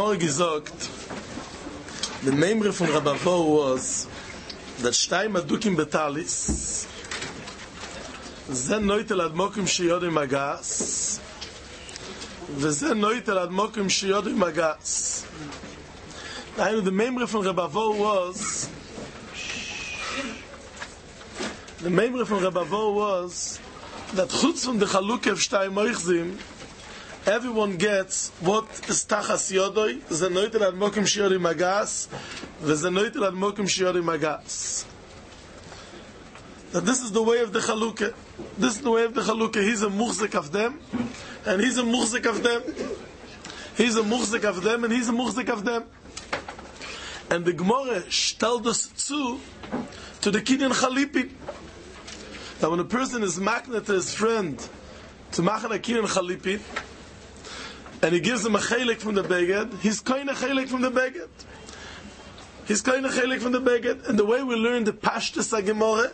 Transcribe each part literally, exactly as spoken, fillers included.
Gemara gesagt, the memory from Rabavo was that Shtay Madukim Betalis, Zen Noitel Admokim Shiyodim Magas, Zen Noitel Admokim Shiyodim Magas. Now, the memory from Rabavo was, the memory from Rabavo was that Chutz from the Chaluk of Shtay Moichzim, everyone gets what is Tachas Yodoi, Zen Noitel Admokim Shiyodim Magas, Zen Noitel Admokim Shiyodim Magas. That this is the way of the Chalukah. This is the way of the Chalukah. He's a muhzik of them, and he's a muhzik of them. He's a muhzik of them, and he's a muhzik of them. And the Gemara stellt us zu to the Kinyan Chalipin. That when a person is magnet to his friend to machen a Kinyan Chalipin, and he gives him a chelik from the beged, he's kind of chelik from the beged. He's kind of chelik from the beged. And the way we learn the Pashtus HaGemara,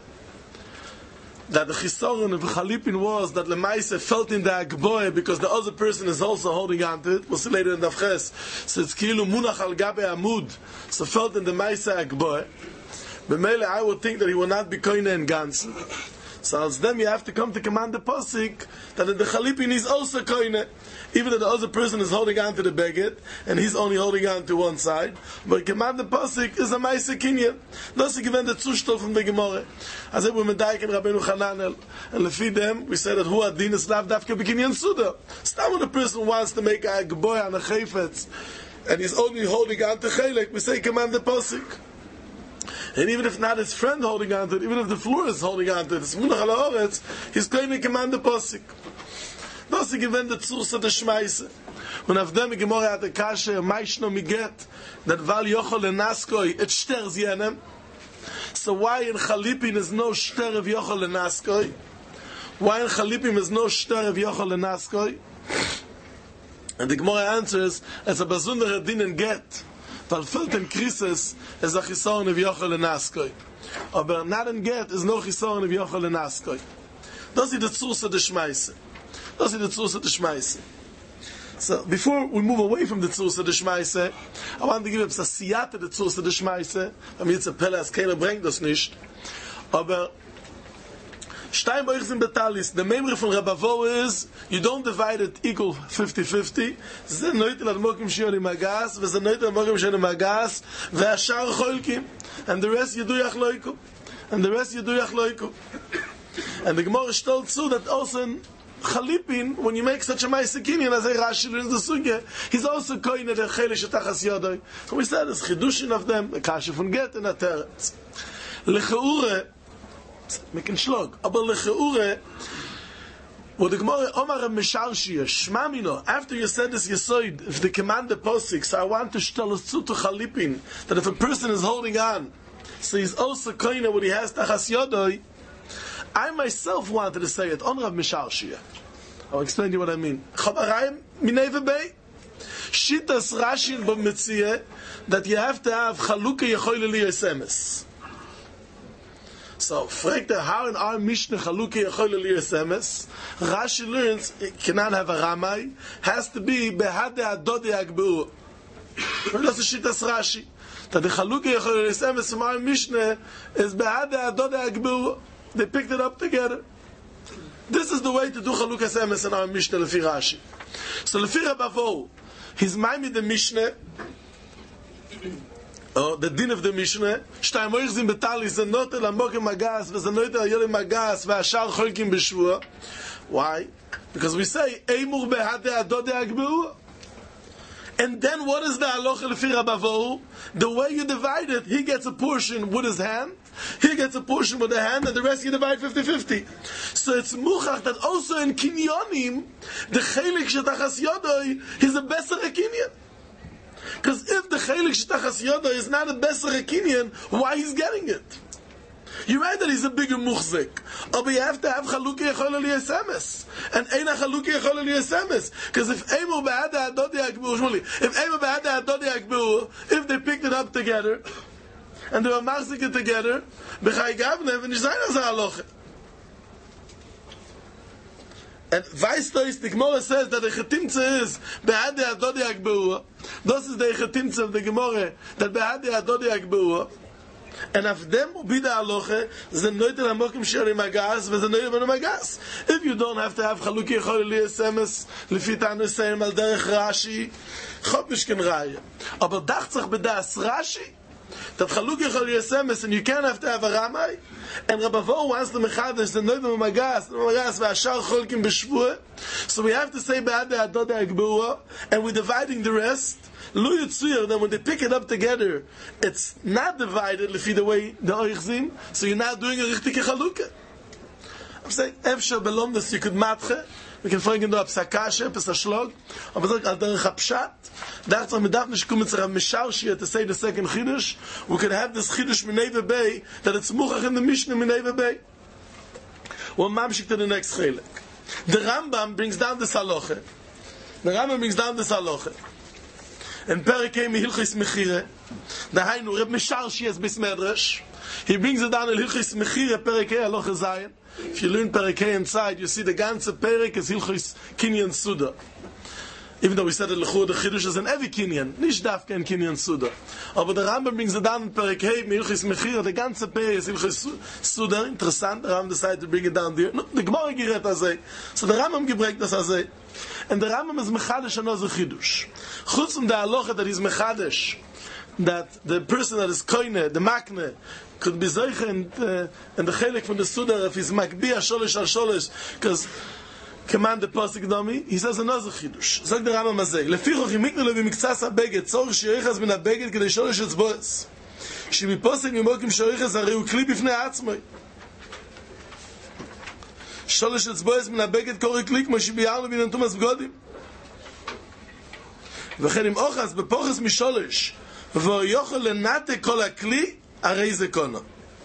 that the chisaron of Chalipin was that Lemaise felt in the Agboe because the other person is also holding on to it. We'll see later in Davches. So it's Kilu Munach al Gabe Amud. So felt in the Maise Agboe. B'meile, I would think that he will not be koine in Gansen. So as them you have to come to command the Pasik that in the Chalipin is also koine. Even though the other person is holding on to the beged, and he's only holding on to one side, but command the Pasik is a Maise Kinyan. Das ist gewähnt der Zustand from the Gemara. As if we medayik in Rabbeinu Chananel, and lefi them, we say that hu adin is lav dafke b'kinyan suda. Stop when a person wants to make a geboy on a chayfetz, and he's only holding on to chelek, we say command the Pasik. And even if not his friend holding on to it, even if the floor is holding on to it, it's munach ala oretz, he's going to command the Pasik. Das ist gewähnt der Zustand der Schmeiße. Und auf dem Gemara hat der Kasche, Meishno Miget, that Val Yochol Lenaskoi, it sters jenem. So why in Chalipin is no shter of Yochol Lenaskoi? Why in Chalipin is no shter of Yochol Lenaskoi? And the Gemara answers, it's a besondere din in Get, weil fällt in Krisis, is a chisaron of Yochol Lenaskoi. Aber not in Get is no chisaron of Yochol Lenaskoi. Das ist die Zustand der Schmeiße. Das ist die Zustand der Schmeiße. So, before we move away from the Zustand der Schmeiße, I want to give you a siyate the Zustand der Schmeiße. I mean, it's a pelle, as keiner bringt das nicht. Aber Steinboich sind Betalis. The memory from Rabavo is, you don't divide it equal fifty-fifty. זה נויטל עד מוקים שיוני מגס, וזה נויטל עד מוקים שיוני מגס, והשאר חולקים. And the rest you do yachloiku. And the rest you do yachloiku. And the Gemara is told too that also in Chalipin, when you make such a Maise Kinyan, as a Rashi learns the Sugya, he's also koine the Chelish Tachas Yodoi. So we said, it's Chidushin of them, the Kasha von Get and a Teretz. Lecheure, making shlog, aber Lecheure, what the Gemara, Omar Mesharshia, Shmamino, after you said this Yesoid, if they command the Posik, so I want to tell us to Chalipin, that if a person is holding on, so he's also koine what he has Tachas Yodoi, I myself wanted to say it on Rav Misharshia. I'll explain to you what I mean. Chabarayim minei Bay. Shitas Rashi b'Metzia that you have to have Chalukah Yechoyle Liyasemes. So, fragt er how in our Mishnah Chalukah Yechoyle Liyasemes. Rashi learns it cannot have a Ramai, has to be Behade Adode Agbeu. That's the Shitas Rashi. That the Chalukah Yechoyle Liyasemes from our Mishnah is Behade Adode Agbeu. They picked it up together. This is the way to do Chalukas Emes in our Mishnah Lefi Rashi. So Lefi Rabavo, he's Maimid the Mishnah, oh, the din of the Mishnah, Shtay Moich Zim Betali, Zenote Lamokim Magas, Zenote Ayolim Magas, Ve'ashar Cholkim B'Shvua. Why? Because we say, Eimur Behade Adode Agbeu. And then what is the halacha lefi Rabavo? The way you divide it, he gets a portion with his hand, he gets a portion with the hand, and the rest you divide fifty-fifty. So it's muchach that also in kinyonim, the chelik shetachas yodoi is a beser kinyan. Because if the chelik shetachas yodoi is not a beser kinyan, why he's getting it? You're right that he's a bigger muchzik, but you have to have Chalukah Yechol Liyasemes, and Eina Chalukah Yechol Liyasemes. Because if Eimu Be'ada Adodi Akbu, if Eimu Be'ada Adodi Akbu, if they picked it up together, and they were machzik it together, B'chai Gavnev and Yisrael Zah Aloche. And weißt du, the Gemara says that the Chetimtze is Behad Adodi Akbeua. This is the Chetimtze of the Gemara, that Behad Adodi Akbeua. And of them will be the halacha, the noitel hamokim sheri magas, and the noitel magas. If you don't have to have chaluki yechol liyesemes, lefi tanu sayim al derech Rashi, chop mishken raya. Aber dacht sich bedas Rashi, that chaluki yechol liyesemes, and you can't have to have a ramai. And Rabavo wants the mechadish, the noitel magas, the magas ve'ashar cholkim b'shvua. So we have to say be'ad adod ha'agbeua, and we're dividing the rest. Lu Yitzuyah, then when they pick it up together, it's not divided lefi the way the oichzim, so you're not doing a richtige chalukah. I'm saying, efshar belomdes, you could matche, we can find in the apsakashe, pes ashlog, aber sag, al derech hapshat, dacht sich, medaf nish kumitz rav misharshi to say the second chidush, we can have this chidush minei bay that it's muchach in the Mishnah minei bay. One mamshik to the next chelik. The Rambam brings down the halacha. The Rambam brings down the halacha. And Perikei Mihilchis Mechire, the Hainu Reb Misharshi as Bismedrash, he brings it down in Hilchis Mechire, Perikei Aloche Zayin. If you learn Perikei inside, you see the ganze Perik is Hilchis Kinyan Suda. Even though we said that Lechur the Chidush is in every Kinyan, nicht Dafka in Kinyan Suda. Aber the Rambam brings it down in Perikei Mihilchis Mechire, the ganze Perik is Hilchis Suda. Interessant, the Rambam decided to bring it down there. No, the Gemara giret azay. So the Rambam gebringt das azay. And the Rambam is mechadish another chidush. Chutz from the halacha that he's mechadish, that the person that is koine, the makne, could be zeiche in, uh, in the chelik from the Sudar if he's makbiya sholish al sholish, because command the pasuk domi, he says another chidush. Zog the Rambam azay, lefichoch imiknu levi miktsas ha-beged, tzorch shirichas min ha-beged kedei sholish etzboes. Shemi posek mimokim shirichas hari u kli bifnei atzmoi. Sholish etzboes min ha-beged kori kli kmo shibiyarnu bin antumas bgodim. וכן אם אוחז בפוחס משולש והוא יוכל לנתק כל הכלי, הרי זה קונו.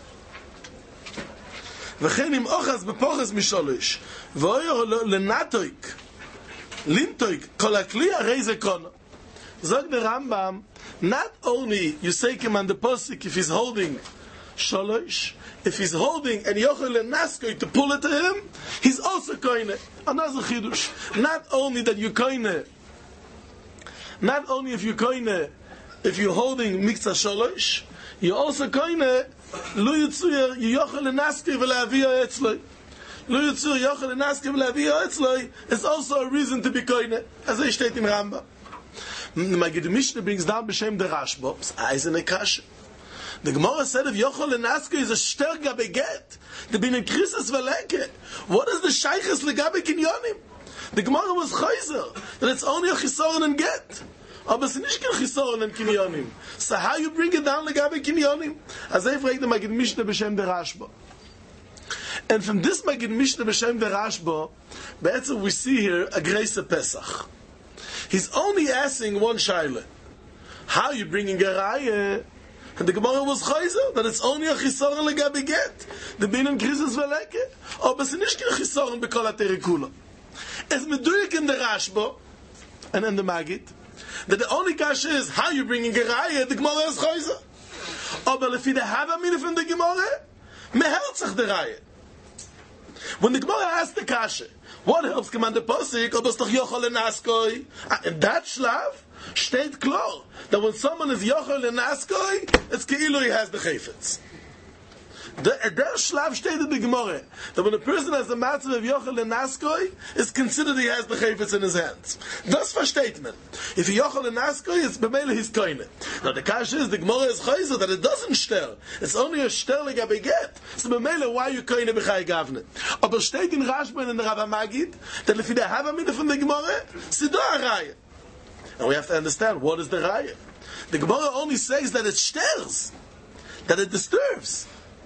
וכן אם אוחז בפוחס משולש והוא יוכל לנתק לנתק כל הכלי, הרי זה קונו. זוג ברמב"ם, not only you say him on the posik if he's holding sholosh, if he's holding and yochel lenaskoy to pull it to him, he's also koine. Another chidush. Not only that you koine, not only if you're koine, if you're holding mikza sholosh, you also koine lu yitzuyer yochel lenaskoy v'le'aviyah etzloi. Lu yitzuyer yochel lenaskoy v'le'aviyah etzloi is also a reason to be koine, as it steht in Rambam. The Magid Mishnah brings down b'shem the Rashba, eisene kashe. The Gemara said if Yochel Lenaskoy is a shter gabe get, the bin in krisis veleke. What is the shayches legabe kinyonim? The Gemara was chayzer that it's only a chisoron and get. Aber es ist nicht kein chisoron and kinyonim. So how you bring it down legabe kinyonim? As I fragt the Magid Mishnah b'shem the Rashba. And from this Magid Mishnah b'shem the Rashba, be'etzem we see here a grace Pesach. He's only asking one shaila. How are you bringing a raya? And the Gemara was chayzer that it's only a chisoron legabe get. The bin in krisis veleke. Aber es ist nicht kein chisoron b'kol ha-terikula. Es meduyik in the Rashba and in the Magid that the only kasha is how you bringing a raya. The Gemara is chayzer. Aber lefi the hava mina from the Gemara mehelt sich the raya. When the Gemara asks the kasha, what helps command the posik? Ob es doch yochel lenaskoy. In that shlav, steht klar that when someone is yochel lenaskoy, it's keilu he has the chayfetz. The der shlav steht in the Gemara that when a person has the matzah of yochel lenaskoy, it's considered he has the chayfetz in his hands. Das versteht man. If he yochel lenaskoy, it's b'meile his koine. Now the kash is the Gemara is chayzer that it doesn't shter. It's only a shter legabe get. So b'meile why you koine b'chay gavne? Aber steht in Rashba and in the Rav Magid that if you have a minute from the Gemara, sido a raya. And we have to understand what is the raya. The Gemara only says that it shters, that it disturbs.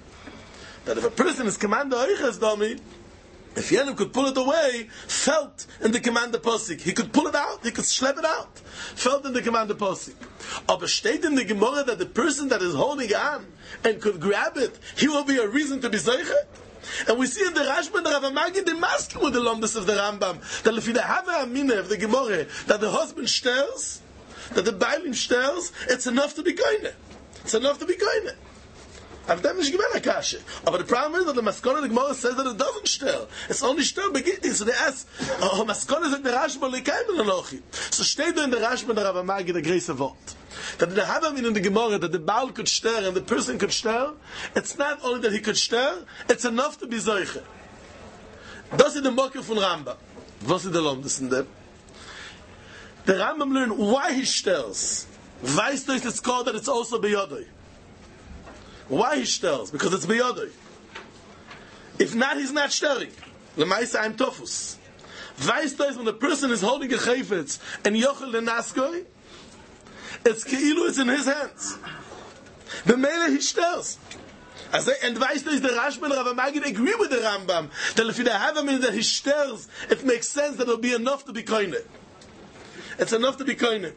That if a person is commander oiches domi, if Yenim could pull it away, felt in the commander posik. He could pull it out, he could schlep it out. Felt in the commander posik. Aber steht in the Gemara that the person that is holding on and could grab it, he will be a reason to be zeiche? And we see in the Rashba and the Rav Magid, they mask with the lomdus of the Rambam, that if you have a amina of the Gemara, that the husband stirs, that the bailim stirs, it's enough to be koine. It's enough to be koine. Auf dem ist gewinn Akashe. Aber the problem is that the Maskone the Gemara says that it doesn't stir. It's only stir beginning. So they ask, oh, Maskone sagt der Rashba lekeim in Anochi. So steht da in der Rashba der Rabbi Magi der Größe Wort. That the Havamim in the Gemara that the Baal could stir and the person could stir, it's not only that he could stir, it's enough to be Zoiche. Das ist der Mokke von Rambam. Was ist der Landes in dem? The Rambam learn why he stirs. Weißt du, it's called that it's also beyodoi. Why he stirs? Because it's beyodoi. If not, he's not stirring. Lemaisa I'm tofus. Weißt du, when the person is holding a chayfetz and yochel the naskoi, it's keilu, it's in his hands. The mele he stirs. As they, and weißt du, the Rashba and Rav Magid agree with the Rambam that if you have a minute that he stirs, it makes sense that it'll be enough to be koine. It's enough to be koine.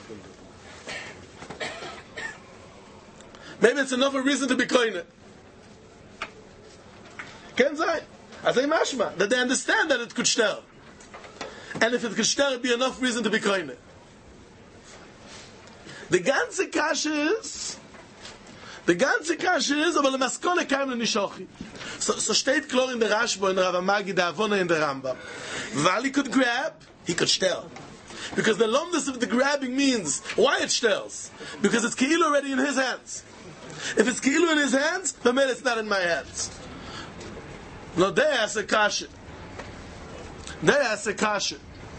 Maybe it's enough a reason to be koine. Ken sein. As they mashma, that they understand that it could stir. And if it could stir, it'd be enough reason to be koine. The ganze kasha is, the ganze kasha is, aber le maskone kaim le nishochi. So, so steht klar in der Rashba, in der Rav Magi, der Avona in der Rambam. While he could grab, he could stir. Because the lomness of the grabbing means, why it stirs? Because it's keilu already in his hands. If it's keilu in his hands, then it's not in my hands. No, there has a kasha. There has a kasha.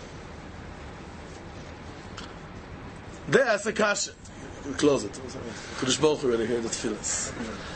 There has a kasha. We close it. Kudish Baruch already heard the tefillas.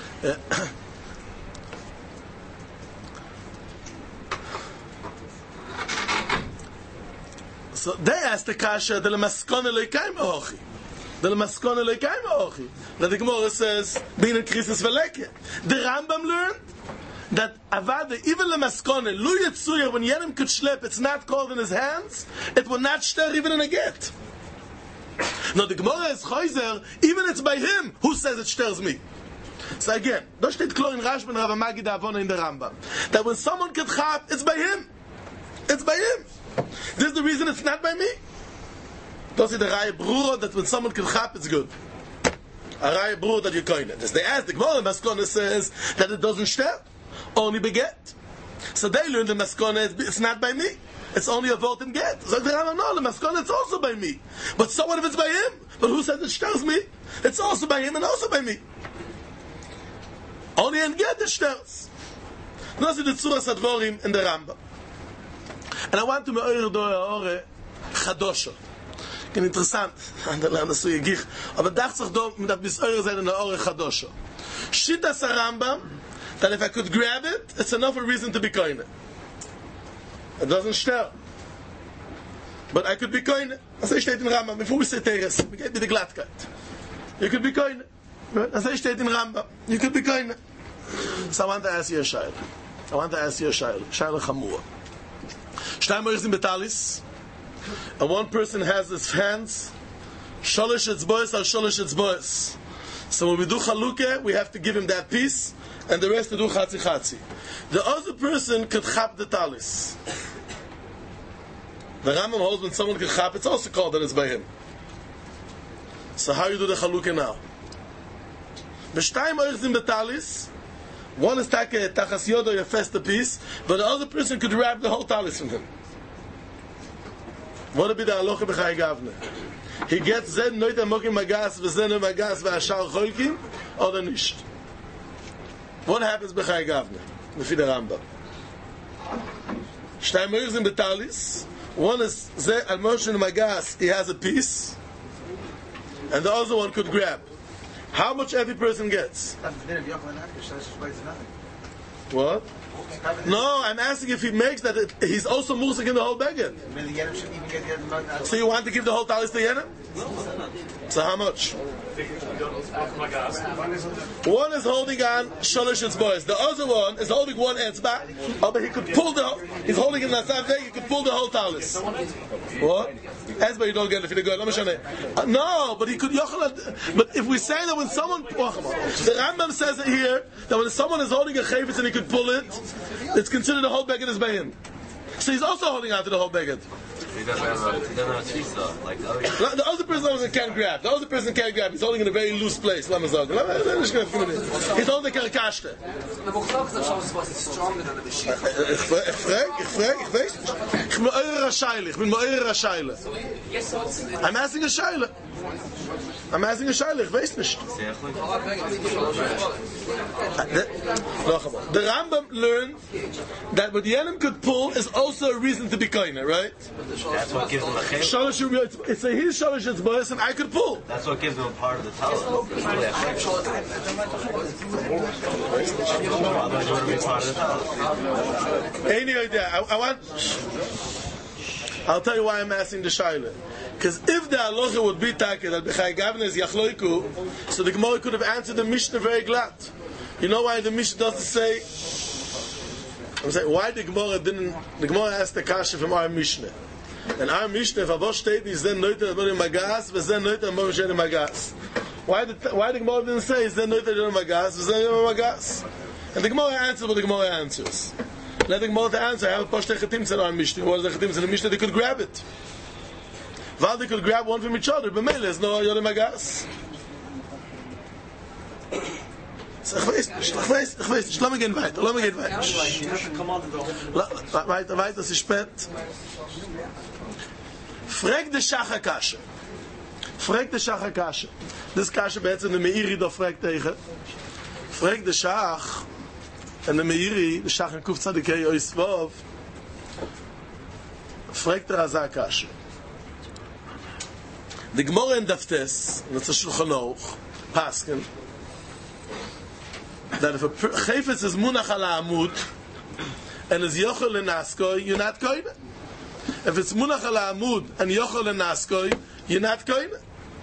So they asked the kasha the maskone leikaim ochi. The maskone leikaim ochi. That the Gemara says being a krisis veleke. The Rambam learned that avada even the maskone lu yitzuyer when yenim could schlep, it's not called in his hands. It will not stir even in a get. Now the Gemara is chayzer, even it's by him who says it stirs me. So again, da steht klar in Rashba and Rav Magi da Avona in the Rambam that when someone can chap, it's by him. It's by him. This is the reason it's not by me. Das ist the Reihe Brura that when someone can chap, it's good. A Reihe Brura that you coin it. They ask the Gemara, Maskone says that it doesn't stir, only beget. So they learn the Maskone, it's not by me. It's only a vote and get. So the Rambam, no, the Maskone, it's also by me. But so what if it's by him? But who says it stirs me? It's also by him and also by me. Only in get it stirs. Das ist the Tzuras Advorim in the Rambam. And I want to me'oyer do ore chadosho. Ken interessant. And the land is so yegich. Aber dacht sich do, mit a bis eure sein in the ore chadosho. Shittas Rambam, that if I could grab it, it's enough a reason to be koine. It doesn't stir. But I could be koine. As I steht in Rambam, before we say teres, we get with the glattkeit. You could be koine. As I steht in Rambam, you could be koine. So I want to ask you a shayla. I want to ask you a shayla. Shayla chamura. Shtaymer is in betalis, and one person has his hands sholish etzbois al sholish etzbois. So when we do chaluke, we have to give him that piece, and the rest to do chatzi chatzi. The other person could chap the talis. The Rambam holds when someone could chap, it's also called that it's by him. So how you do the chaluke now? The Shtaymer is in betalis. One is take a tachas yodo, you fest the piece, but the other person could wrap the whole talis from him. What would be the halacha b'chai gavne? He gets zen noit amokim magas v'zen magas v'ashar cholkim, or the nisht. What happens b'chai gavne? B'fi the Rambam. Shtay moirs in betalis. One is ze al moshin magas, he has a piece, and the other one could grab. How much every person gets? What? No, I'm asking if he makes that it, he's also musik in the whole beged. So you want to give the whole talis to Yenim? So how much? One is holding on sholish etzbois. The other one is holding one etzba. Oh, but he could pull the. He's holding in the same He could pull the whole talis. What? Etzba you don't get it if you go. Uh, no, but he could. But if we say that when someone, the Rambam says it here that when someone is holding a chayvitz and he could pull it, it's considered the whole beged is by him. So he's also holding on to the whole beged. He doesn't have a, he doesn't have a tfisa like the other guy. The other person can't grab. The other person can't grab. He's holding in a very loose place. Let me say. He's holding the karkashte. The Bukhara is stronger than the Mashiach. Ich frage, ich frage, ich weiß nicht. Ich bin eure Scheile. Ich bin eure Scheile. I'm asking a Scheile. I'm asking a Scheile. Ich weiß nicht. The Rambam learned that what the Yenim could pull is also a reason to be koine, right? That's what gives him a chayil. Shalosh, it's a his shalosh it's boys, and I could pull. That's what gives him a part of the talent. Otherwise, you wouldn't be part of the talent. Any idea? I, I want. I'll tell you why I'm asking the shaila. Because if the halacha would be taken that b'chai gavna is yachloiku, so the Gemara could have answered the Mishnah very glad. You know why the Mishnah doesn't say? I'm saying why the Gemara didn't. The Gemara asked the kasha from our Mishnah. And our Mishnah, if Avosh steht, is then noiter amor magas, v'zen noiter amor shen magas. Why the why the Gemara didn't say is then noiter amor magas, v'zen amor magas? And the Gemara answers what the Gemara answers. Let the Gemara answer. I have a poshte chetim in our Mishnah. What is the chetim in the Mishnah? They could grab it. While they could grab one from each other, but mele is no yodem magas. So ich weiß nicht, ich weiß, ich weiß nicht. Lass mich gehen weiter, lass mich gehen weiter. Weiter, weiter, es ist spät. Frag de Shach Kasche. Frag de Shach Kasche. Das Kasche beter de Meiri da fragt tegen. Frag de Shach en de Meiri, de Shach en Kuf Tzadikei Oisvav. Frag de Raza Kasche. De Gemara in Daftes, in the Shulchan Aruch, Paskin, that if a chayfetz is munach ala amud and is yochel lenaskoi, you're not koine. If it's munach ala amud and yochel lenaskoi, you're not koine.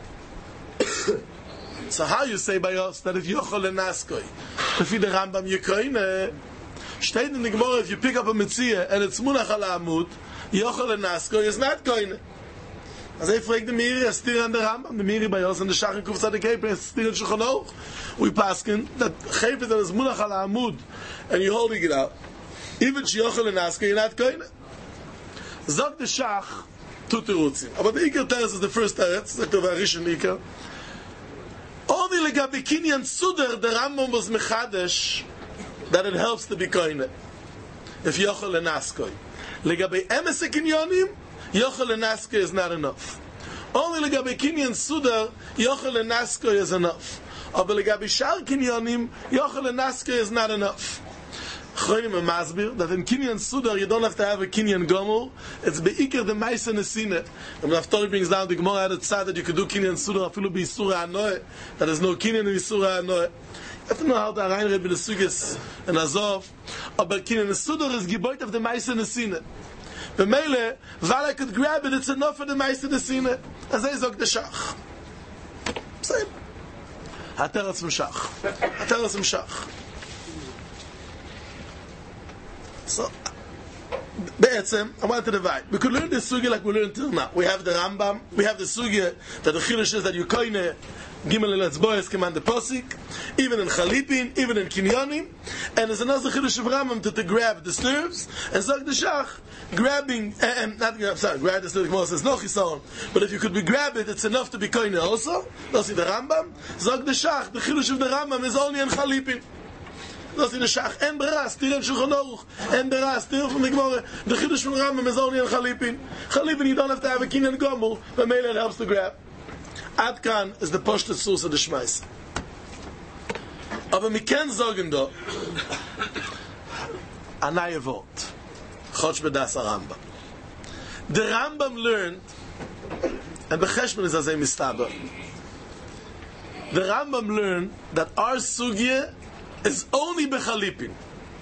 So how you say by us that if yochel lenaskoi, if the Rambam you're koine, steht in the Gemara if you pick up a mitzvah and it's munach ala amud, yochel lenaskoi is not koine. As I fragt the Miri, a stir an der Rambam, the Miri by us, and the Shach and Kuf Tzadikei, a stir in Shulchan Aruch. We paskin that chayfet that is munach ala amud, and you're holding it out. Even sheyochel and asker, you're not koine. Zog the Shach, two terutzim. But the Iker Teretz is the first Teretz, like the Varishon Iker. Only legabi kinyan suder, the Rambam was mechadesh, that it helps to be koine. If yochel and asker. Legabi emes kinyanim, yochel and asker is not enough. Only legabi kinyan suder, yochel and asker is enough. Aber legabi shar kinyanim, yochel and asker is not enough. Choyim and Masbir, that in kinyan sudar you don't have to have a kinyan gomel. It's beikir the meise nesine. And when Haftorah brings down the Gemara had a tzad that you could do kinyan sudar afilu be isura anoe. That there's no kinyan in isura anoe. You have to know how to reinread with the sugis and azov. Aber kinyan sudar is geboit of the meise nesine. The mele, while I could grab it, it's enough for the meise nesine. As I zog the shach. Same. Hateretz mshach. Hateretz mshach. So, Be'etzem, I want to divide. We could learn this sugya like we learned till now. We have the Rambam, we have the sugya that the Chilush is that you koine Gimel el Etzboes command the Posik, even in Chalipin, even in Kinyanim, and there's another Chilush of Rambam to, to grab the stirrups, and Zog the Shach, grabbing, and not grab, sorry, grab the stirrups, Gemara says no Chisaron, but if you could be grab it, it's enough to be koine also. That's the Rambam. Zog the Shach, the Chilush of the Rambam is only in Chalipin. Das in der Schach en beras dir in Shulchan Aruch en beras dir from the Gemara the Chiddush from Rambam is only in Chalipin Chalipin you don't have to have a kinyan gomel but Mele helps to grab Adkan is the poshtet source of the Shmais aber mi ken sagen da a naye Wort Chotsh bedas Rambam the Rambam learned and becheshbon is azay mistaber the Rambam learned that our sugya is only bechalipin.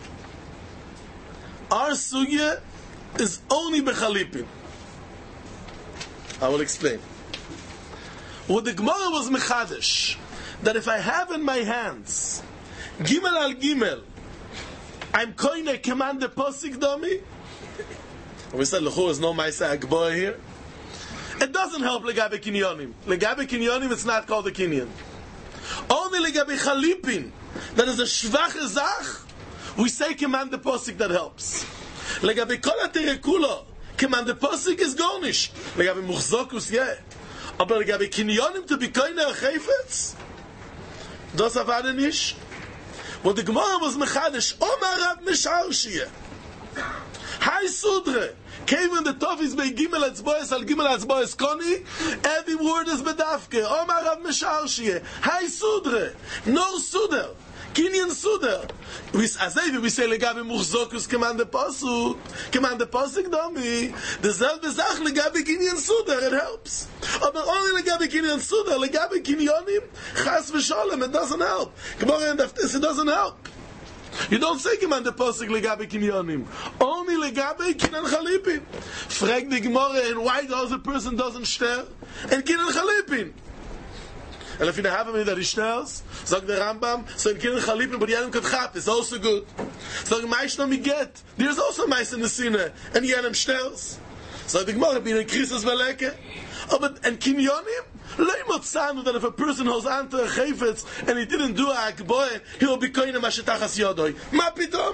Our sugya is only bechalipin. I will explain. What the Gemara was mechadesh, that if I have in my hands gimel al gimel, I'm koine command the posik domi. We said lechu is no ma'aseh agboah here. It doesn't help legabe kinyonim. Legabe kinyonim, it's not called a kinyan. Only legabe chalipin. That is a schwache Zach. We say command the posik that helps. Legabe kol haterekula Command the Posik is garnish. Legabe Muchzokus, yeah. Aber legabe Kinyonim to be koine al Chayfetz? Das avade nicht. Wo die Gemara was mechadish, Omar Rav Misharshiyeh. Hai Sudre. Came the Tofis by Gimel Atzboes al Gimel Atzboes Koni. Every word is bedafke. Omar Rav Misharshiyeh. Hai Sudre. No Suder. Kinyan Suder. As we say, legabe Muchzokus command the Pasuk. Command the Pasuk domi. The selbe Sach legabe Kinyan Suder. It helps. But only legabe Kinyan Suder. Legabe Kinyonim. Chas v'sholem. It doesn't help. Gemara and Daftis, it doesn't help. You don't say command the Pasuk legabe Kinyonim. Only legabe Kinyan Chalipin. Frag the Gemara, and why does a person doesn't stare? And Kinyan Chalipin. And if you have him that he stairs, sag the Rambam, so in Kinyan Chalipin, but Yenim Kadchat is also good. Sag Maish no Miget, there's also Mais in the Sinne, and Yenim stairs. Sag the Gemara, be in Krisis Veleke. Oh, but, and Kinyonim, Leimot Sanu, that if a person holds on to a Chayfetz, and he didn't do a Akboy, he will be Koine Mashetachas Yodoi. Ma Pitom?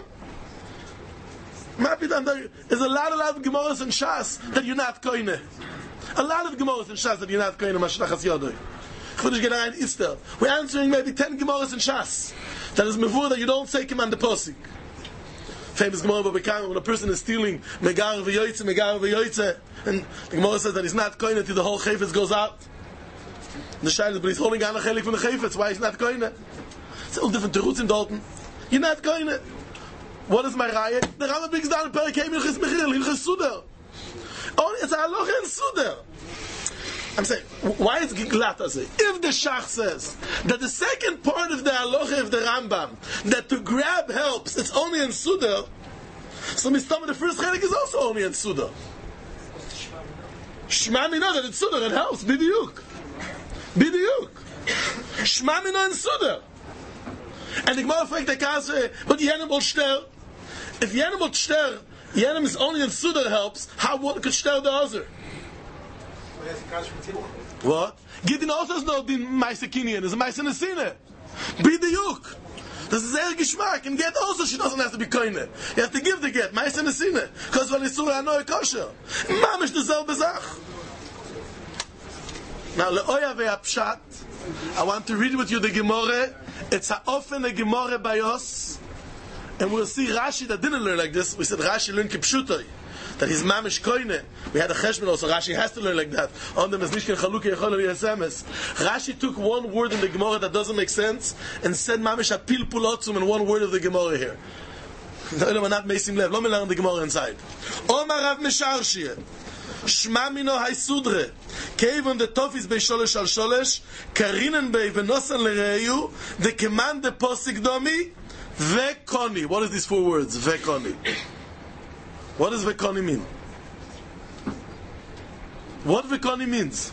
Ma Pitom, there's a lot, a lot of Gemaras and Shas that you're not Koine. A lot of Gemaras and Shas that you're not Koine Mashetachas Yodoi. We're answering maybe ten Gemaras in Shas. That is mevur that you don't say command the Posik. Famous Gemara Babakam, when a person is stealing Megar v'yoytze, Megar v'yoytze, and the Gemara says that he's not koine until the whole Chayfetz goes out. The Shaila is, but he's holding on a chelik from the Chayfetz. Why he's not koine? It's all different teruts in Dalton. You're not koine. What is my raya? The Rambam brings down a Perek Hey Milchis Mechir, Hilchis Suder. Oh, it's a halacha and Suder. I'm saying, why is Giglata say? If the Shach says that the second part of the halacha of the Rambam, that to grab helps, it's only in Suda, so Mistama, the first chelik is also only in Suda. Shma Mino, that it's Suda, it helps, Bidiyuk. Bidiyuk. Shma Mino in Suda. And the Gemara fragt the Kase, but Yenim will shter. If Yenim will shter, Yenim is only in Suda helps, how one could shter the other? What? Gideon also has no din Maisa Kinyan, is a Maisa Nesine. Be the Yuk. This is Eir Gishmak, and get also she doesn't have to be koine. You have to give the get, Maisa Nesine. Because when it's Surah Anoi Kosher. Mamish the Zel Bezach. Now, Le'oya ve'apshat, I want to read with you the Gemara. It's a often a Gemara Bayos. And we'll see Rashi that didn't learn like this. We said Rashi learned Kipshutai. That he's mamish koine. We had a cheshbon also. Rashi has to learn like that. On the Mezmishkin Chalukah Yechol Yesemes. Rashi took one word in the Gemara that doesn't make sense and said mamish a pilpulotzum in one word of the Gemara here. No, we're not making lev. Let me learn the Gemara inside. Omar Rav Misharshiyeh. Shma mino hay sudre. Kevon the tofis bei sholesh al sholesh. Karinen bei venosan lereyu. The command the posik domi. Vekoni. What is these four words? Vekoni. What does Vekoni mean? What Vekoni means?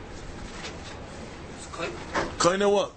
Koine what?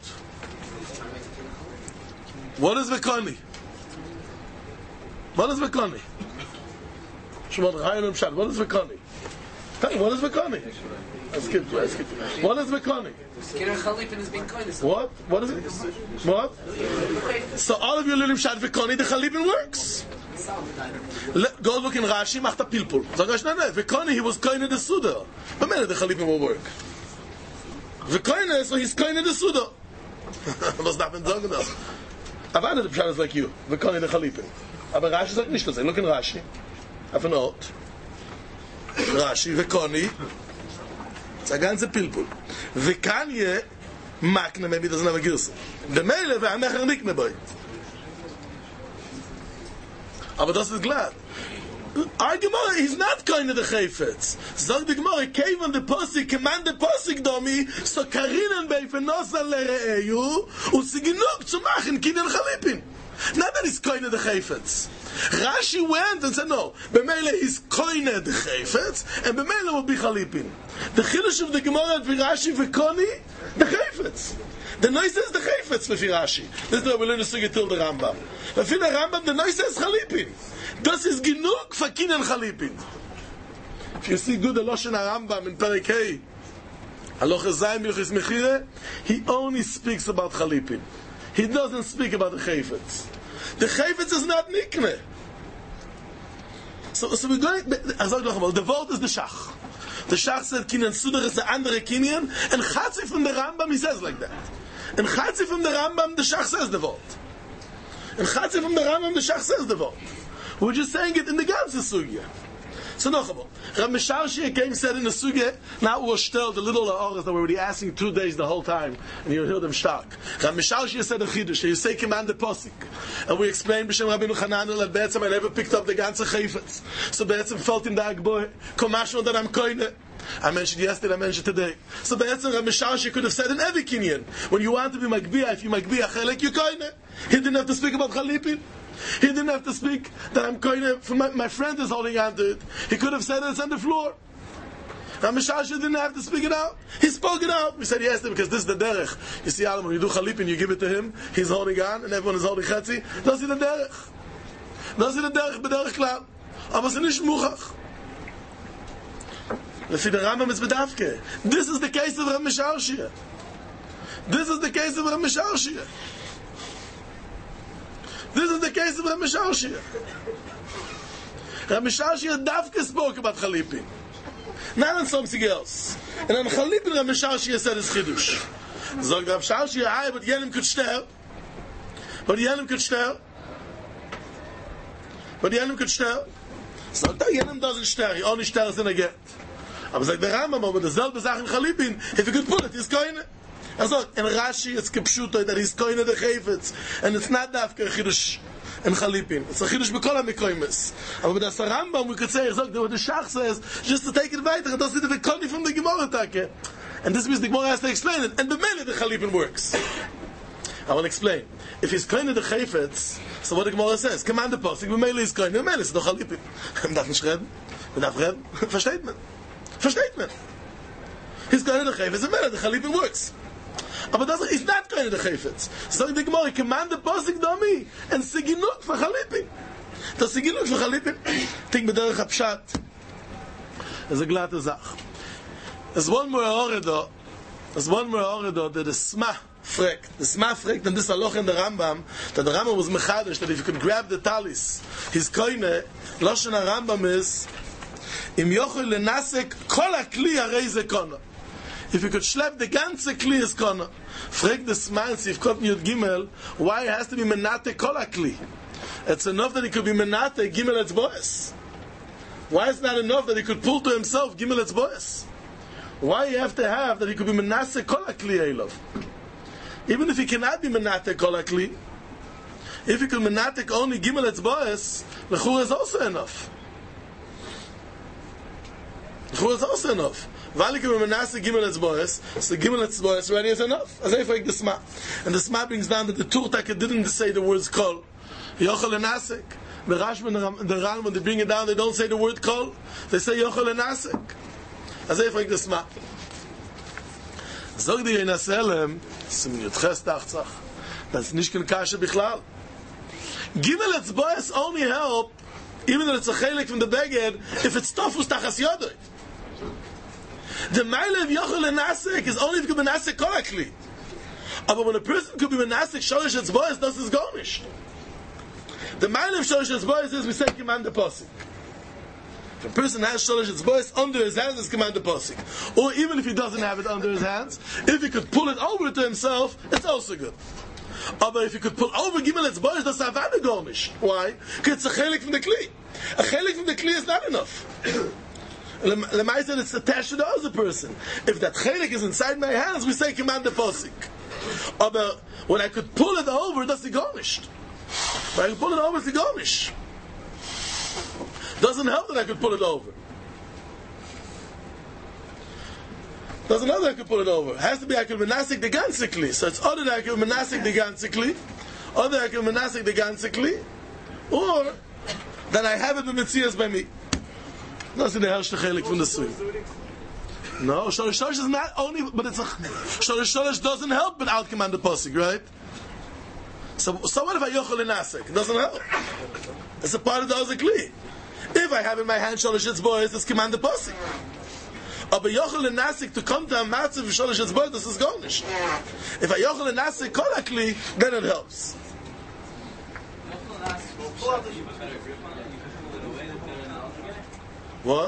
What is Vekoni? What is Vekoni? Shemot Chayyim Pshat. What is Vekoni? Tell me, what is Vekoni? I skipped you, I skipped you. What is Vekoni? What? What is it? What? So all of you learning Pshat Vekoni, the Chalipin works. Go look in Rashi, macht a pilpul. Sag ich, nein, nein, Vekoni, he was koine the Suda. But maybe the Chalipin will work. Vekoni, so he's koine the Suda. Was darf man sagen das? Aber einer der Pshat ist like you. Vekoni the Chalipin. Aber Rashi sagt nicht das. Look in Rashi. Have a note. Rashi, Vekoni. It's a ganze pilpul. Vekanye, makne, maybe doesn't have a girsa. The Meile, ve'amecher nikne boy. Aber das ist glad. Our Gemara, he's not kind of the Chayfetz. Sag the Gemara, came on the Posik, command the Posik domi, so karinen bei fenosan lereeyu, usiginuk zu machen, kinyan Chalipin. Not that he's kind of the Chayfetz. Rashi went and said, no, B'meile he's kind of the Chayfetz, and B'meile will be Chalipin. The Chilush of the Gemara at Virashi v'Koni, the Chayfetz. The noise is the Chayfetz for Rashi. This is the way we learn to sing it till the Rambam. But for the Rambam, the noise is Chalipin. Das is genug for Kinyan Chalipin. If you see good the Lashon Rambam in Perek Hey, Halocha Zayin Milchis Mechire, he only speaks about Chalipin. He doesn't speak about the Chayfetz. The Chayfetz is not Nikne. So, so we're going, I sag noch einmal, the word is the Shach. The Shach said, Kinyan Sudach is the andere Kinyan, and Chatzi from the Rambam, he says like that. And Chatzi from the Rambam, the Shach says the word. And Chatzi from the Rambam, the Shach says the word. We're just saying it in the ganze Sugya. So noch einmal, Rav Misharshia came said in the Sugya, now was still the little Oras that were already asking two days the whole time, and you heard them stark. Rav Misharshia said a Chidush, you say command the Posik. And we explained, B'Shem Rabbeinu Chananel, that Be'etzem I never picked up the ganze Chayfetz. So Be'etzem felt in the Agboy, Komashno that I'm koine. I mentioned yesterday, I mentioned today. So Be'etzem Rav Misharshia could have said in every Kinyan, when you want to be Magbiya, if you Magbiya Chelek, you koine. He didn't have to speak about Chalipin. He didn't have to speak that I'm koine, for my, my friend is holding on to it. He could have said it, it's on the floor. Rav Misharshia didn't have to speak it out. He spoke it out. We said yesterday, because this is the derech. You see, Adam, when you do Chalipin, you give it to him, he's holding on, and everyone is holding Chetzi. Das ist the derech. Das ist the derech, b'derech klal. Aber es ist nicht muchach. Lefi the Rambam is bedavke. This is the case of Rav Misharshia. This is the case of Rav Misharshia. This is the case of Rav Misharshia. Rav Misharshia Davke spoke about Chalipin. Not on something else. And on Chalipin, Rav Misharshia said his Chidush. So Rav Misharshia, I, but Yenim could ster. But Yenim could ster. But Yenim could ster. So that Yenim doesn't ster. He only sters in a get. Aber sagt der Rambam, aber dasselbe Sache in Chalipin, if you could pull it, he's koine. Also, in Rashi, it's kipshuto, that he's koine the chayfetz. And it's not dafka chidush in Chalipin. It's a chidush b'kol ha-mikoymes. Aber with the Rambam, we could say, what the Shach says, just to take it weiter, and that's the koni from the Gemara take. And this means the Gemara has to explain it. And the mele the Chalipin works. I will explain. If he's koine the chayfetz, so what the Gemara says, command the posik, the mele is koine, the mele is no Chalipin. Man darf nicht reden. Man darf reden. Versteht man. Versteht man. He's koine the chayfetz, the mele, the Chalipin works. Aber das ist not koine the chayfetz. So the Gemara, command the posik domi, and siginuk for Chalipin. Das siginuk for Chalipin. Think b'derech hapshat. It's a glatte Sach. There's one more Oredo, there's one more Oredo that the Sma fragt. The Sma fragt, and this aloch in the Rambam, that the Rambam was mechadish, that if you could grab the talis, his koine, Lashon HaRambam is, im yochel lenasek kol hakli harei ze kono. If you could schlep the ganze kli is kono. Fragt the Sma in Sif Kot Yud Gimel, why it has to be menate kol hakli? It's enough that it could be menate Gimel Etzboes. Why is it not enough that he could pull to himself Gimel Etzboes? Why you have to have that he could be menase kol hakli elov? Even if he cannot be menate kol hakli, if he could menate only Gimel Etzboes, lechur is also enough. Lechur is also enough. Vali can be menase Gimel Etzboes, so Gimel Etzboes already is enough. As I like the Sma, and the Sma brings down that the Turtaka didn't say the words kol. Yochel lenasek. The Rashba and the Ran, when they bring it down, they don't say the word kol. They say yochel lenasek. As if like the Sma. Zog dir in Aselem, sim yutches tachzach, that's nicht kein Kasha bichlal. Gimel Etzboes only help, even though it's a chelik from the beged, if it's tofus tachas yodoi. The Meile of yochel lenasek is only if you could be menasek kol hakli. But when a person could be menasek sholish Etzboes, das is gar nicht. The Meile of sholish Etzboes is we say command the posik. If a person has sholish Etzboes under his hands, it's command the posik. Or even if he doesn't have it under his hands, if he could pull it over to himself, it's also good. But if he could pull over Gimel Etzboes, that's avada gornish. Why? Because it's a chelik from the kli. A chelik from the kli is not enough. Lemaisa, it's attached to the other person. If that chelik is inside my hands, we say command the posik. But when I could pull it over, that's the gornish. But I can pull it over, it's the gornish. Doesn't help that I could pull it over. Doesn't help that I could pull it over. It has to be I could menasik the ganzikli. So it's either that I could menasik the ganzikli, or that I could menasik the ganzikli, or that I have it in Metzias by me. That's the hershte chelik from the sui. No, sholish sholish is not only, but it's a sholish sholish doesn't help but out command the posik, right? So, so what if I yochel lenasik? It doesn't help. It's a part of the ozikli. If I have in my hand sholish etzboes, it's command the posik. But yochel lenasik to come to a matzav of sholish etzboes, this is garnish. If I yochel lenasik kol hakli, then it helps. What?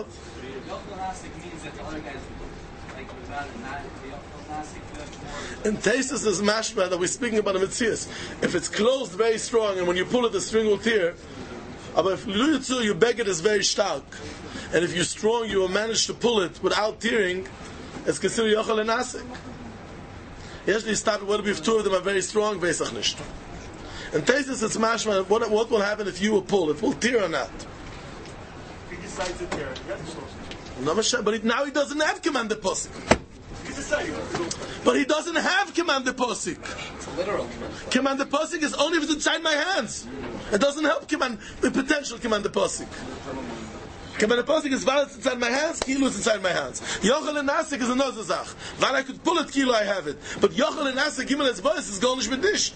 In Taisus is mashma that we're speaking about a mitzias. If it's closed very strong and when you pull it the string will tear, but if Luyutzu, your beggar is very stark, and if you're strong you will manage to pull it without tearing, it's considered yochel and asik. Usually start what if two of them are very strong, Pesach nicht. In Taisus it's mashma, what, what will happen if you will pull? It will tear or not? He decides to tear it. No, but he, now he doesn't have command the posik. He's a saying. But he doesn't have command the posik. It's a literal. Command the posik is only if it's inside my hands. It doesn't help command the potential command the posik. Command the posik is while it's inside my hands, kilo is inside my hands. Yochel and Nasik is another zach. While I could pull it, kilo I have it. But Yochel and Nasik, Gimel as voice is going to be dished.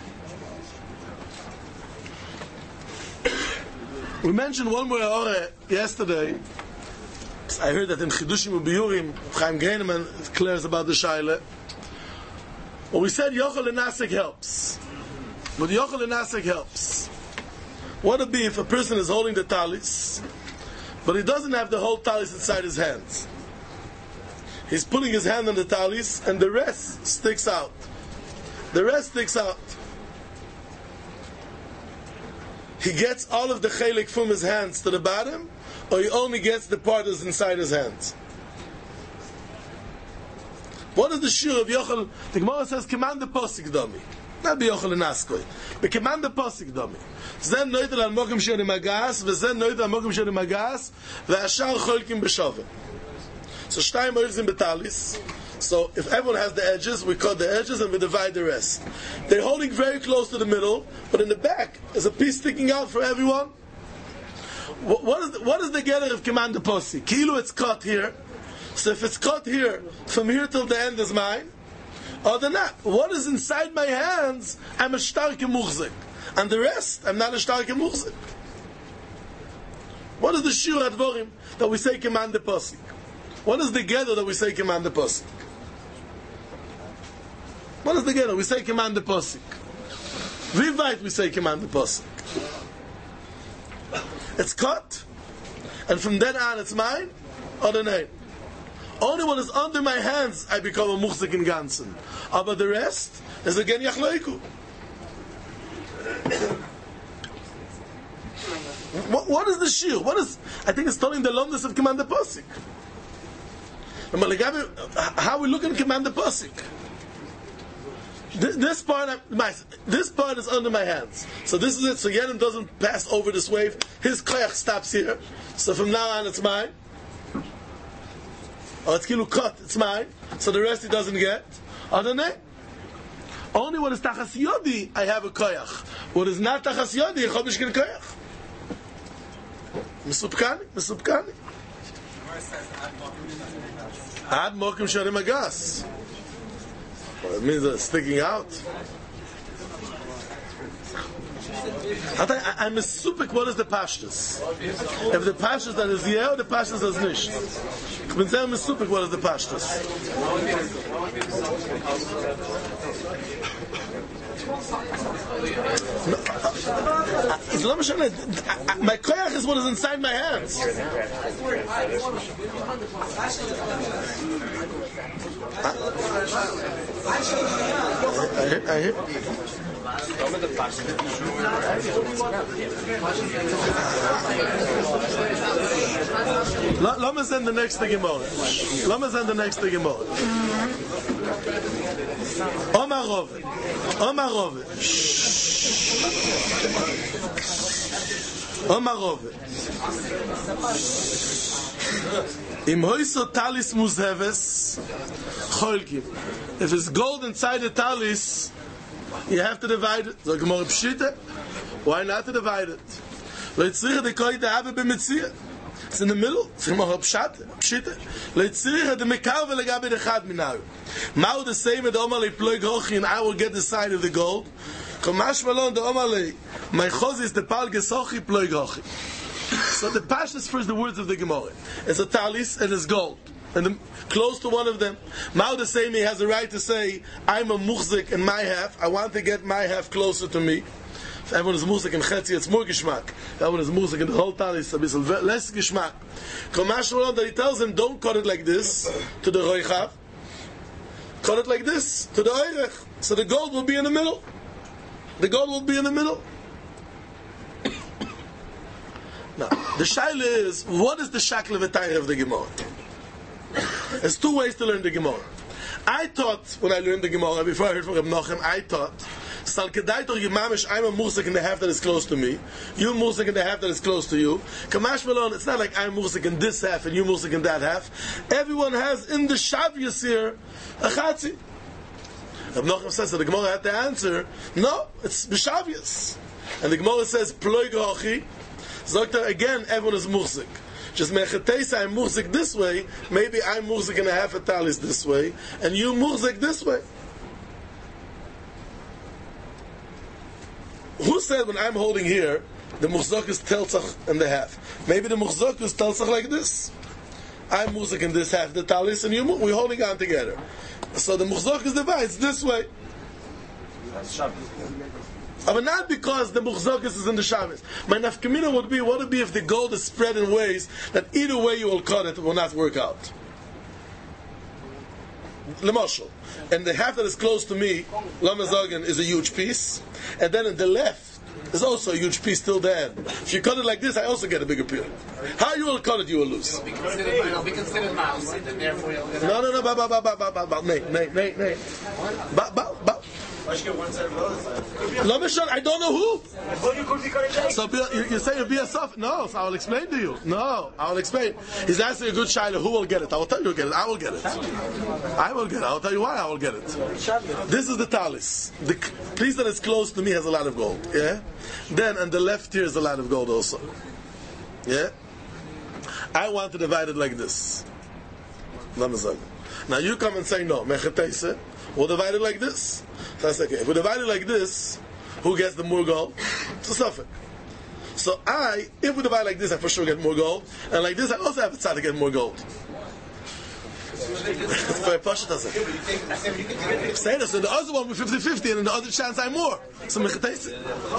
We mentioned one more ore yesterday. I heard that in Chidushim Ubiyurim, Chaim Greineman declares about the Shaila. Well, we said Yochel and Nasik helps. But Yochel and Nasik helps. What would be if a person is holding the talis, but he doesn't have the whole talis inside his hands? He's putting his hand on the talis, and the rest sticks out. The rest sticks out. He gets all of the chelik from his hands to the bottom, or he only gets the part that's inside his hands? What is the shur of Yochel? The Gemara says, command the posik domi. Not be Yochel and Askoi. But command the posik domi. Zen noitel al mokim sheri magas, v'zen noitel al mokim sheri magas, v'ashar cholkim b'shoveh. So shtayim moichzim betalis. So if everyone has the edges, we cut the edges and we divide the rest. They're holding very close to the middle, but in the back is a piece sticking out for everyone. What, what is the, what is the gather of command the posi? Kilo, it's cut here. So if it's cut here, from here till the end is mine, or the not. What is inside my hands? I'm a starke muchzik, and the rest, I'm not a starke muchzik. What is the shur advorim that we say command the posi? What is the gather that we say command the posi? What is the gather? We say command the posik. Vivite we say command the posik. It's cut, and from then on it's mine, or the name. Only when it's under my hands I become a muchzik in ganzen. But the rest is again yachleiku. What, what is the shir? What is? I think it's telling the lomness of command the posik. How we look at command the posik? This, this part, this part is under my hands. So this is it. So Yedim doesn't pass over this wave. His koyach stops here. So from now on, it's mine. Or it's kilu cut. It's mine. So the rest he doesn't get. Adonai. Only what is tachas yodi, I have a koyach. What is not tachas yodi, I have a koyach. Mesupkani, mesupkani. Ad mokim sharim agas. It means it's sticking out. I, I'm a supik, what is the pashtus? If the pashtus that is yeah, or the pashtus that is nicht. Ich bin sehr supik, what is the pashtus? No, it's not much. My koyach is what is inside my hands. I hear, I hear. Let me send the next thing Gemara. Let me send the next thing Gemara. Omar Rove. Omar Rove. Omar Rove. Im hoiso talis muzheves cholkim. If it's gold inside the talis, you have to divide it. So Gemara pshita. Why not to divide it? Leitzricha de koite have b'mitzia. It's in the middle. It's Gemara pshata. Pshita. Leitzricha de mekar v'legabe de chad minayu. Mao the same the omale plug hochi, and I will get the side of the gold. Kamash malon the omale. My choz is the pal gesochi plug hochi. So the pashas first the words of the Gemara. It's a talis and it's gold. And the, close to one of them. Mao the same he has a right to say, I'm a muchzik in my half. I want to get my half closer to me. If everyone is musik in Chetzi, it's more geschmack. If everyone is musik in the whole Tali, it's a bit less geschmack. Kamash Malon, that he tells him, don't cut it like this to the Roichav. Cut it like this to the Oirech. So the gold will be in the middle. The gold will be in the middle. Now, the shaila is, what is the shakla v'tayre of the Gemara? There's two ways to learn the Gemara. I thought, when I learned the Gemara, before I heard from Reb Nochem, I thought, Sal kedai tor yimamish, I'm a mursik in the half that is close to me, you mursik in the half that is close to you. Kamash Malon, it's not like I'm mursik in this half and you mursik in that half. Everyone has in the Shavyas here a chatzi. Reb Nochem says that the Gemara had to answer, no, it's b'Shavyas. And the Gemara says, Ploi Gochi, Zokta, again, everyone is mursik. Just mechatesa, I'm mursik this way, maybe I'm mursik in a half a talis this way, and you mursik this way. Who said when I'm holding here, the murzak is teltzach in the half? Maybe the murzak is teltzach like this. I'm murzak in this half, the talis, and you, we're holding on together. So the murzak is divided this way. But not because the murzakis is in the Shabbos. My nafkamina would be, what would be if the gold is spread in ways that either way you will cut it, it will not work out. Lemashal. And the half that is close to me, Lamazagan, is a huge piece. And then in the left, there's also a huge piece still there. If you cut it like this, I also get a bigger piece. How you will cut it, you will lose. It'll be considered, it'll be considered mouse, and therefore you'll get No, no, no, ba, ba, ba, ba, ba, ba, ba, nay, nay, nay, nay. Ba, ba, ba. Why should you get one side or the other side? Lamashal, I don't know who. I thought you could be cutting down. So you, you say you'll be a soft. No, so I will explain to you. No, I will explain. He's asking a good shaila. Who will get it? I will tell you who will get it. I will get it. I will get it. I will tell you why I will get it. This is the talis. The piece that is close to me has a lot of gold. Yeah. Then on the left here is a lot of gold also. Yeah. I want to divide it like this. Now you come and say no. Mechatese. We'll divide it like this. So I say, okay, if we divide it like this, who gets the more gold? It's a suffix. So I, if we divide like this, I for sure get more gold. And like this, I also have a tzad to get more gold. For a pasha doesn't. Say this, in the other one we're fifty-fifty, and in the other chance I'm more. So mechatesi.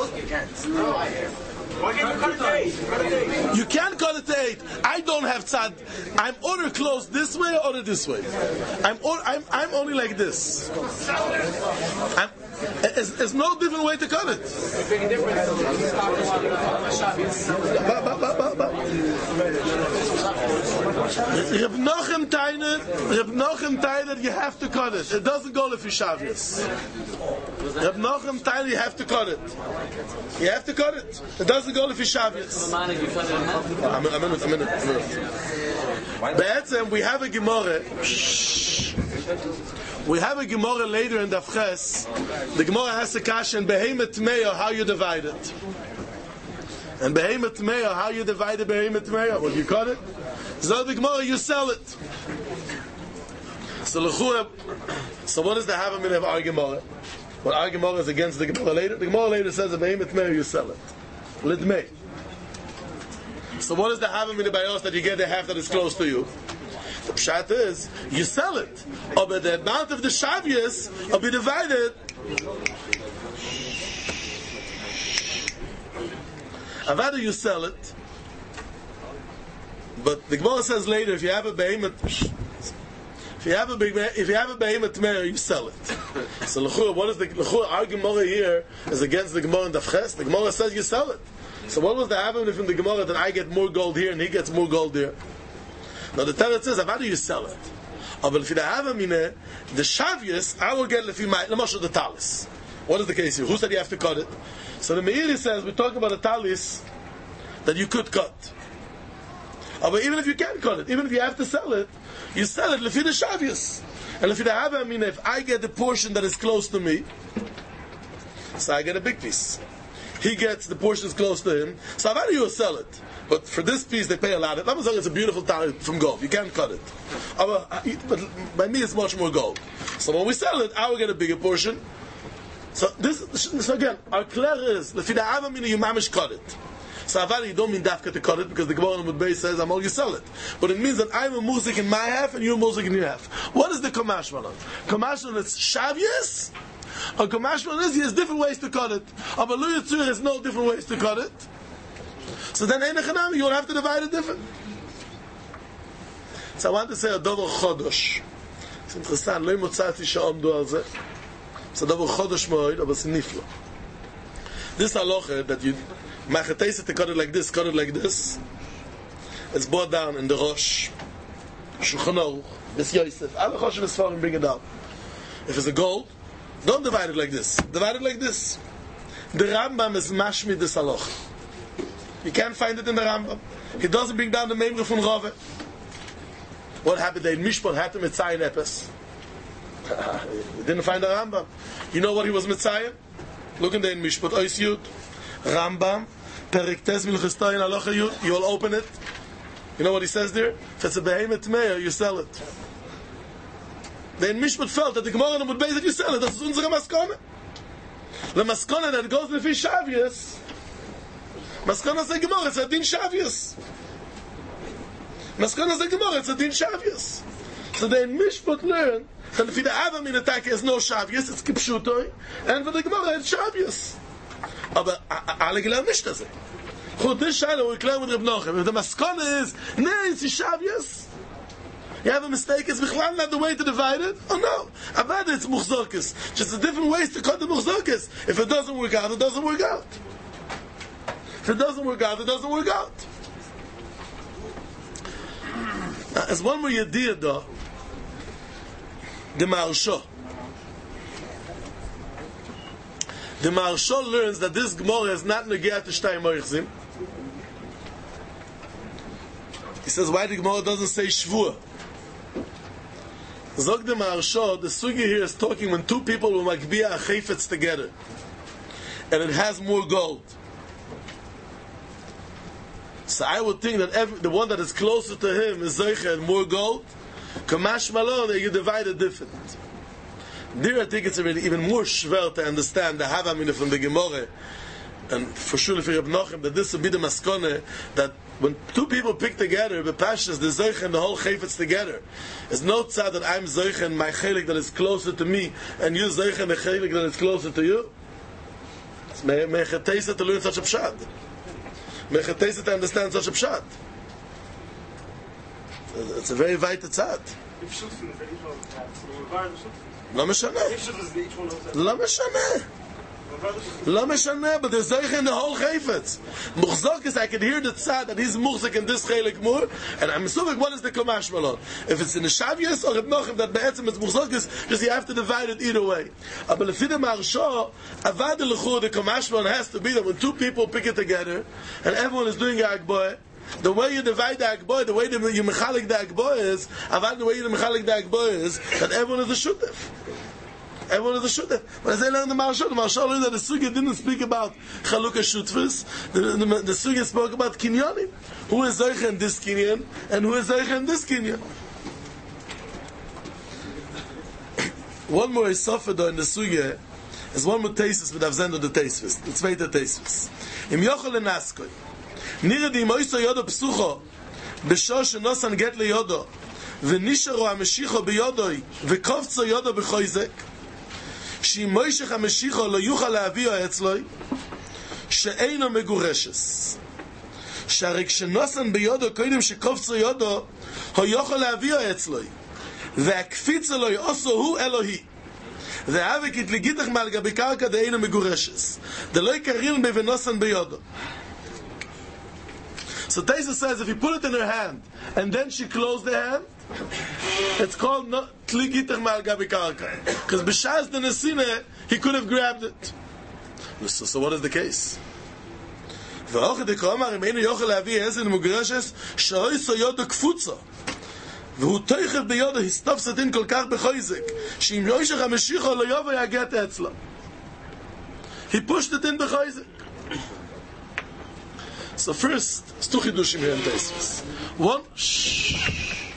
Why can't you cut it to eight? Cut it to eight. You can't cut it to eight. I don't have tzad. I'm order close this way or order this way. I'm or, I'm I'm only like this. I'm, it's, it's no different way to cut it. Ba, ba, ba, ba, ba. Reb Nochem Tainer, Reb Nochem Tainer, you have to cut it. It doesn't go if you Shavius. Reb Nochem Tainer, you have to cut it. You have to cut it. It doesn't go if you Shavius. A minute, a minute, a minute. Be'etzem, we have a Gemara. We have a Gemara later in Daf Ches. The Gemara has a kasha in Behemoth Meah, how you divide it. And Behemoth Meah, how you divide it, Behemoth Meah. Well, you cut it. So the Gemara, you sell it. So, so what is the Havamina of our Gemara? What our Gemara is against the Gemara later? The Gemara later says that Behemoth Meah, you sell it. Lidmei. So what is the Havamina by us that you get the half that is close to you? The pshat is, you sell it. Or by the amount of the Shavias will be divided. Avada, you sell it. But the Gemara says later, if you have a behemoth, if you have a big, if you have a behemoth meir, you sell it. So l'chura, what is the l'chura? Our Gemara here is against the Gemara in Daf Ches. The Gemara says you sell it. So what was the happening from the Gemara that I get more gold here and he gets more gold there? Now the Torah says, how do you sell it? Oh, but if you have a mine, the Shavius, I will get it if you might. Let me show the talis. What is the case here? Who said you have to cut it? So the Meiri says, we're talking about a talis that you could cut. Oh, but even if you can't cut it, even if you have to sell it, you sell it lefi the Shavius. And if you have a mine, if I get the portion that is close to me, so I get a big piece. He gets the portions close to him. So how do you sell it? But for this piece, they pay a lot. Let me say it's a beautiful tile from gold. You can't cut it. But by me, it's much more gold. So when we sell it, I will get a bigger portion. So this, so again, our clear is, if you have a mini, you mamish cut it. So Avari, you don't mean dafka to cut it, because the Gemara in Mudbei says, I'm all you sell it. But it means that I'm a muzik in my half, and you're a muzik in your half. What is the Kamash Manon? Kamash Manon is Shavius, A Kamashman is, he has different ways to cut it. But Lo Yitzur has no different ways to cut it. So then, you will have to divide it different. So I want to say a double chodosh. It's interesting. Lo motzati she'omdu al zeh. It's a double chodosh moed, but it's niflo. This halacha that you machetesa to cut it like this, cut it like this. It's brought down in the Rosh, Shulchan Aruch, this Yosef. All the Choshev Sfarim bring it down. If it's a gold, don't divide it like this. Divide it like this. The Rambam is mashmi this halacha. You can't find it in the Rambam. He doesn't bring down the Memre from Rave. What happened? They Mishpat had to Mitzayin Epes. We didn't find the Rambam. You know what he was Mitzayin? Look in the Mishpat Ois Yud. Rambam, Periktes Milchistoyin Halacha Yud. You will open it. You know what he says there? If it's a behemoth meir, you sell it. The Mishpat felt that the Gemara would base that you sell it. That's unsere Maskone. The Maskone that goes with his Shavius. Maskone say Gemara, it's a din Shavius. Maskana say Gemara, it's a din Shavius. So they in Mishpat learn that if the Adam in attack has no Shavius, it's Kipshutoi, and for the Gemara it's Shavius. Aber alle gelernt nicht das. Gut, this Shaila we clear with Reb Nochem. If the Maskana is, nee, it's Shavius. You have a mistake, it's Bichlal not the way to divide it? Oh no. Abad it's Muchzorkes. Just a different ways to cut the Muchzorkes. If it doesn't work out, it doesn't work out. If it doesn't work out, it doesn't work out. As one more yediyah though, the Maharsha. The Maharsha learns that this Gemara is not negiyat to Shtei Moichzim. He says, why the Gemara doesn't say Shvua? Zog the Maharsha, the Sugi here is talking when two people will makbiya a chayfetz together, and it has more gold. So I would think that every, the one that is closer to him is Zeicha and more gold. Kamash Malon, you divide it different. There I think it's really even more schwer to understand the Havamina from the Gemara. And for sure if you have Nochem, that this would be the Maskone, that when two people pick together, the Pashas, the Zeicha and the whole Chayfetz together, it's no tzad that I'm Zeicha and my Chelik that is closer to me, and you Zeicha and the Chelik that is closer to you. It's mechatesa to learn such a pshat. Mechatesa to understand such a pshat. It's a very vital tzad. לא משנה. לא משנה. לא משנה, but there's Zeicha in the whole Chayfetz. Muchzok is, I can hear the tzad that he's Muchzok in this Chelik more, and I'm assuming what is the Kamash Malon? If it's in the Shavius or Reb Nochem that Be'etzim it's Muchzok is, just you have to divide it either way. But if the Maharsha, Avad L'chur, the Kamash Malon has to be that when two people pick it together, and everyone is doing Agboy, the way you divide the Agboy, the way you mechalik the Agboy is, Avad the way you mechalik the Agboy is, that everyone is a Shutef. Everyone is a Shutef. But as I learned the Maharsha, the Maharsha learned that the Sugya didn't speak about Chalukah Shutfus. The, the, the Sugya spoke about Kinyanim. Who is Zeicha in this Kinyan, and who is Zeicha in this Kinyan. One more Isofedo in the Sugya is one more Tesis with Avzendo the Tesis. The Zweite Tesis. Im Yochel en Askoy. Nire di Moiso Yodo Psucho B'shor shenosan get leyodo v'nisharo ha-meshicho b'yodoi v'kovtzo yodo b'choizek she'im Moishech ha-meshicho lo yuchal la'avio etzloi she'eino megureshes שהרי כשנוסן ביודו קודם שקופצו יודו הוא יוכל להביאו אצלוי והקפיץ אלוהי עושו הוא אלוהי והאבק התלגיתך מעל גבי קרקע דאינו מגורשס דלא יקרין בי ונוסן ביודו. So Taisa says if you put it in her hand and then she closed the hand, it's called tligitach mal gabi karka. Because b'shas the nesine he could have grabbed it. So, so what is the case? ואוכל דקרומר אם אינו יוכל להביא עזל מוגרשס שאוי סויודו קפוצו והוא תויכב ביודו הסתוף סדין כל כך בחויזק שאם יוישך המשיכו לא יובו יגעת אצלו. He pushed it in בחויזק. So first, it's two chidushim here in Teisvis. One, shh.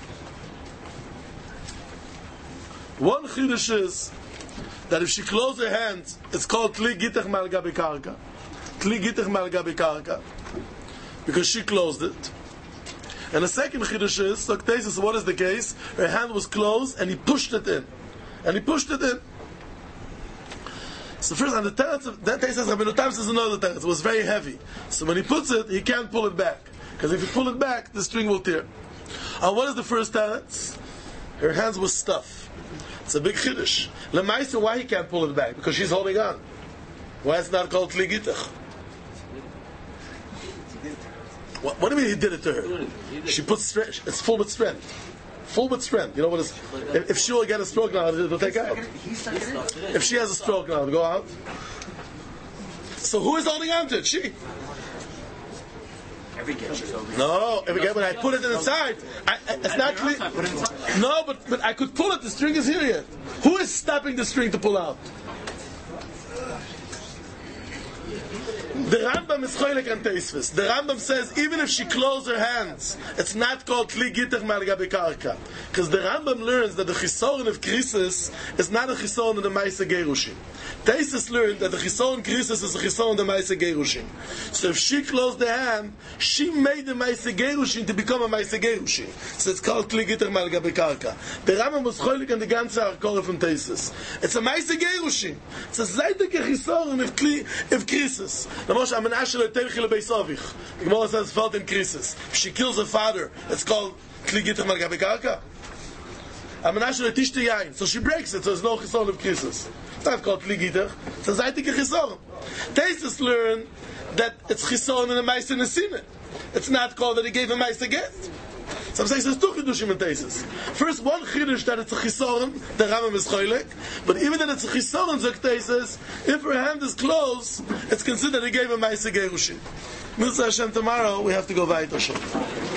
One chidush is that if she closed her hands, it's called tli gitach mal gabi karka. Tli gitach mal gabi karka, because she closed it. And the second chidush is, so Teisvis, what is the case? Her hand was closed, and he pushed it in, and he pushed it in. So first, on the teretz, of- that Taisus Rabbeinu Tam says another teretz. It was very heavy. So when he puts it, he can't pull it back. Because if you pull it back, the string will tear. And what is the first teretz? Her hands were stuff. It's a big chiddush. Lemaisa, why he can't pull it back? Because she's holding on. Why it's not called Kli Gitach? What, what do you mean he did it to her? She puts strength. It's full with strength. Full with strength. You know what is? If, if she will get a stroke now, it'll take out. If she has a stroke now, it'll go out. So who is holding on to it? She. Every get is over. No, every get when I put it inside, I, I, it's not clear. No, but but I could pull it. The string is here yet. Who is stopping the string to pull out? The Rambam is choylek and teisvis. The Rambam says even if she closed her hands, it's not called kli gitach mal gabe karka, because the Rambam learns that the chisoron of krisis is not a chisoron of the ma'aseh gerushin. Teisvis learned that the chisoron krisis is a chisoron of the ma'aseh gerushin. So if she closed the hand, she made the ma'aseh gerushin to become a ma'aseh gerushin. So it's called kli gitach mal gabe karka. The Rambam was choylek and the ganze arkore from Teisvis. It's a ma'aseh gerushin. It's a zaydik chisoron of kli of krisis. The Moshe Amenashe le'terchi le'beisavich. The Gemara says felt in krisis. If she kills her father, it's called kli gitach mal gabe karka. Amenashe le'tishte yain. So she breaks it, so there's no chisoron of krisis. It's not called kli gitach. It's a zaytik chisoron. Taisus learn that it's chisoron in the ma'aseh nesina. It's not called that he gave a ma'aseh get. So I'm saying there's two chidushim in Taisus. First, one chidush that it's a chisoron, the Rambam is choylek, but even that it's a chisoron, zok Taisus, if her hand is closed, it's considered he gave a ma'aseh gerushin. Mitzvah Hashem tomorrow, we have to go weiter.